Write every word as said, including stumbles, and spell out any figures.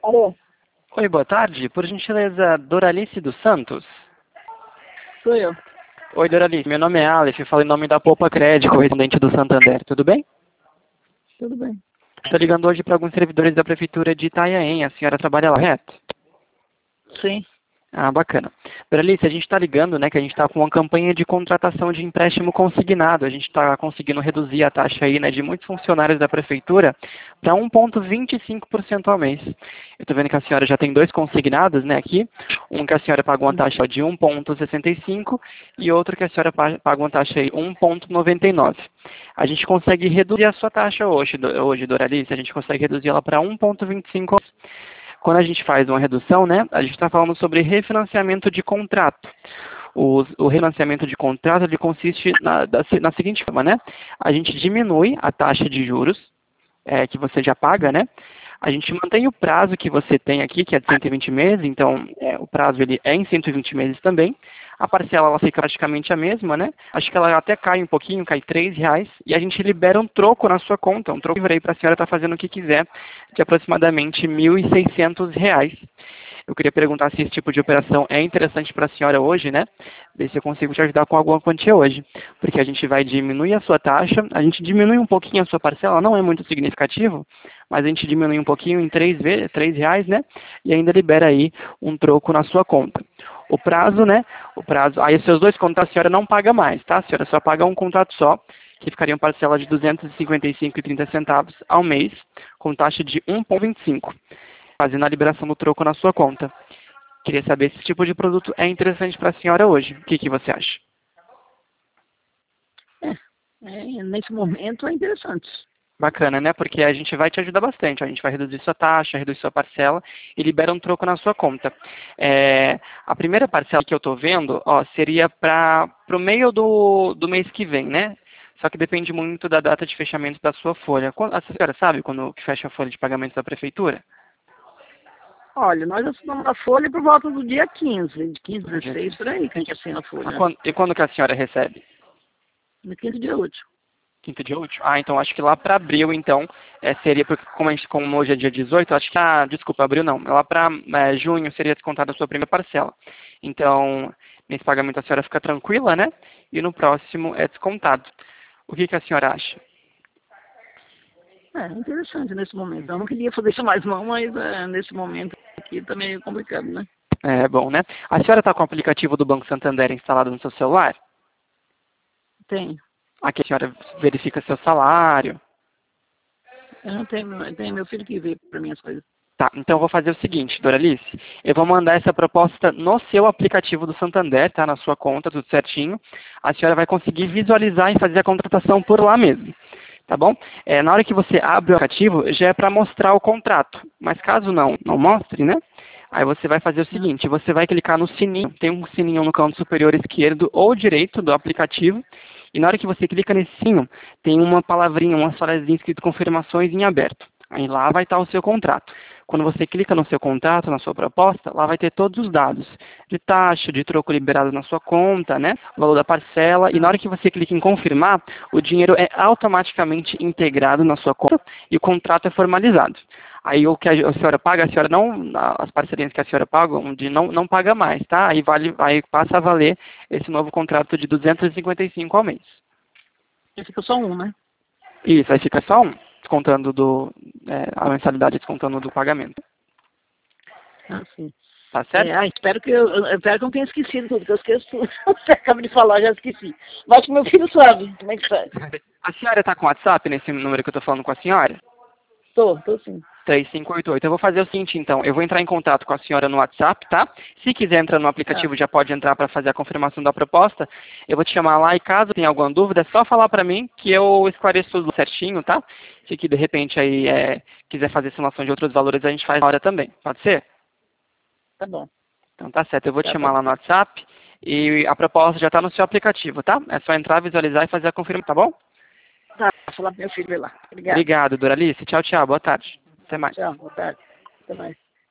Alô, Oi, boa tarde. Por gentileza, Doralice dos Santos? sou eu. Oi, Doralice. Meu nome é Aleph, eu falo em nome da Poupa Crédito, correspondente do Santander. Tudo bem? Tudo bem. Estou ligando hoje para alguns servidores da Prefeitura de Itanhaém. A senhora trabalha lá, correto? Sim. Ah, bacana. Doralice, a gente está ligando, né, que a gente está com uma campanha de contratação de empréstimo consignado. A gente está conseguindo reduzir a taxa aí, né, de muitos funcionários da Prefeitura para um vírgula vinte e cinco por cento ao mês. Eu estou vendo que a senhora já tem dois consignados, né, aqui. Um que a senhora paga uma taxa de um vírgula sessenta e cinco e outro que a senhora paga uma taxa aí um vírgula noventa e nove. A gente consegue reduzir a sua taxa hoje, hoje Doralice, a gente consegue reduzir ela para um vírgula vinte e cinco por cento. Quando a gente faz uma redução, né, a gente está falando sobre refinanciamento de contrato. O, o refinanciamento de contrato ele consiste na, da, na seguinte forma, né? A gente diminui a taxa de juros é, que você já paga, né? A gente mantém o prazo que você tem aqui, que é de cento e vinte meses, então é, o prazo ele é em cento e vinte meses também. A parcela ela fica praticamente a mesma, né? Acho que ela até cai um pouquinho, cai três reais, e a gente libera um troco na sua conta, um troco livre aí para a senhora estar fazendo o que quiser, de aproximadamente mil e seiscentos reais. Eu queria perguntar se esse tipo de operação é interessante para a senhora hoje, né? Ver se eu consigo te ajudar com alguma quantia hoje. Porque a gente vai diminuir a sua taxa, a gente diminui um pouquinho a sua parcela, não é muito significativo, mas a gente diminui um pouquinho em três vezes, três reais, né? E ainda libera aí um troco na sua conta. O prazo, né? O prazo, aí os seus dois contratos a senhora não paga mais, tá? A senhora só paga um contrato só, que ficaria uma parcela de duzentos e cinquenta e cinco reais e trinta centavos ao mês, com taxa de um vírgula vinte e cinco, fazendo a liberação do troco na sua conta. Queria saber se esse tipo de produto é interessante para a senhora hoje. O que, que você acha? É, é, nesse momento é interessante. Bacana, né? Porque a gente vai te ajudar bastante. A gente vai reduzir sua taxa, reduzir sua parcela e libera um troco na sua conta. É, a primeira parcela que eu estou vendo, ó, seria para o meio do, do mês que vem, né? Só que depende muito da data de fechamento da sua folha. Quando, a senhora sabe quando fecha a folha de pagamento da prefeitura? Olha, nós assinamos a folha por volta do dia quinze, de quinze, dezesseis, por aí que a gente assina a folha. Ah, quando, e quando que a senhora recebe? No quinto dia útil. Quinto dia útil? Ah, então acho que lá para abril, então, é, seria, porque como, a gente, como hoje é dia dezoito, acho que, ah, desculpa, abril não, lá para é, junho seria descontada a sua primeira parcela. Então, nesse pagamento a senhora fica tranquila, né? E no próximo é descontado. O que, que a senhora acha? É interessante nesse momento. Eu não queria fazer isso mais não, mas é, nesse momento aqui tá meio complicado, né? É bom, né? A senhora está com o aplicativo do Banco Santander instalado no seu celular? Tenho. Aqui a senhora verifica seu salário. Eu não tenho, eu tenho meu filho que vê para mim as coisas. Tá, então eu vou fazer o seguinte, Doralice, eu vou mandar essa proposta no seu aplicativo do Santander, tá, na sua conta, tudo certinho. A senhora vai conseguir visualizar e fazer a contratação por lá mesmo, tá bom? É, na hora que você abre o aplicativo, já é para mostrar o contrato, mas caso não, não mostre, né? Aí você vai fazer o seguinte, você vai clicar no sininho, tem um sininho no canto superior esquerdo ou direito do aplicativo, e na hora que você clica nesse sininho, tem uma palavrinha, uma frasezinha escrito confirmações em aberto. Aí lá vai estar o seu contrato. Quando você clica no seu contrato, na sua proposta, lá vai ter todos os dados de taxa, de troco liberado na sua conta, né? O valor da parcela. E na hora que você clica em confirmar, o dinheiro é automaticamente integrado na sua conta e o contrato é formalizado. Aí o que a senhora paga, a senhora não, as parcelinhas que a senhora paga, de não, não paga mais, tá? Aí, vale, aí passa a valer esse novo contrato de duzentos e cinquenta e cinco ao mês. E fica só um, né? Isso, aí fica só um, descontando do, é, a mensalidade descontando do pagamento. Ah, sim. Tá certo? É, ah, espero que eu, eu espero que eu não tenha esquecido tudo, porque eu esqueço tudo. Você acaba de falar, já esqueci. Mas que meu filho sabe como é que faz. A senhora está com WhatsApp nesse número que eu estou falando com a senhora? Tô, tô sim. três cinco oito oito. Eu vou fazer o seguinte, então. Eu vou entrar em contato com a senhora no WhatsApp, tá? Se quiser entrar no aplicativo, Ah. já pode entrar para fazer a confirmação da proposta. Eu vou te chamar lá e caso tenha alguma dúvida, é só falar para mim que eu esclareço tudo certinho, tá? Se que de repente aí é, quiser fazer simulação de outros valores, a gente faz na hora também. Pode ser? Tá bom. Então tá certo. Eu vou te Tá, chamar tá. lá no WhatsApp e a proposta já está no seu aplicativo, tá? É só entrar, visualizar e fazer a confirmação, tá bom? Tá, vou falar pro meu filho ir lá. Obrigado. Obrigado, Doralice. Tchau, tchau. Boa tarde. Até mais. Tchau, boa tarde. Até mais.